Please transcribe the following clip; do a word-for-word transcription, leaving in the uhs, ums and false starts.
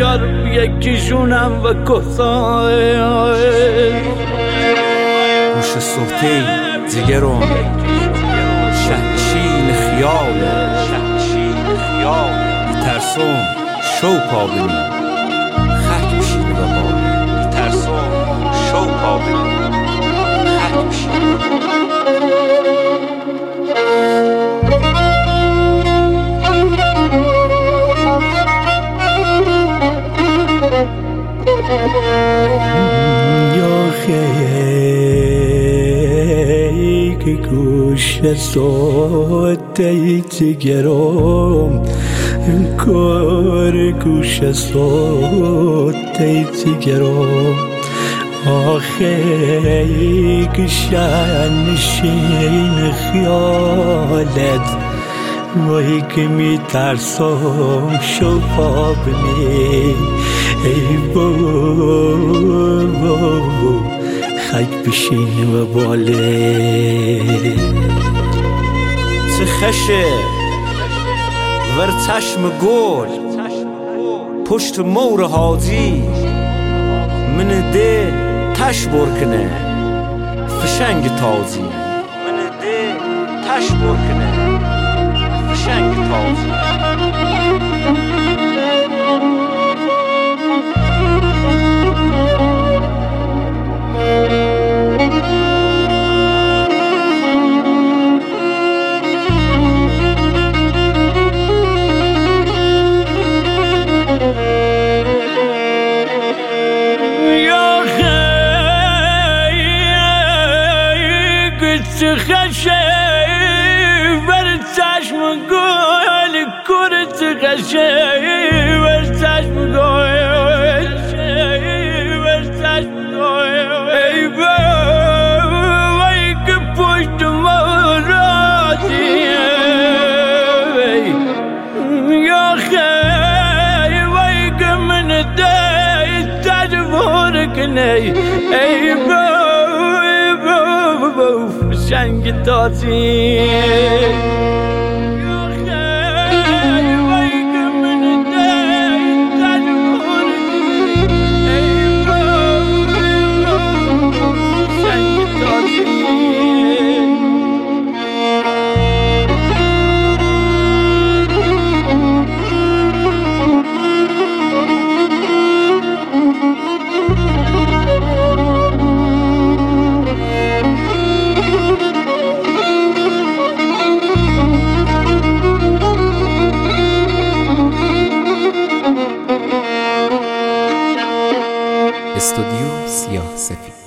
بیار یکیشونم و کسای گوش صوتی جگرم شهنشین خیال ترسم شو پابنی خک بشین و بالی ترسم شو پابنی خک بشین یا خیلی گوش صوتی جگرم کار گوش صوتی جگرم آخه ای شهنشین خیالت وای که می ترسم شو پابنی ای بابا خک بشین و باله چه خشه ور چشم گل پشت مور حاجی من ده تش برکنه فشنگ تازی من ده تش برکنه فشنگ تازی چه خشه بر چشم گل کور چه خشه بر چشم گل بر چشم گل ای وای که پشت ما راضی یا خی وای که من ده تجبور کنی ای شنگ تازی استودیو سیاه سفید.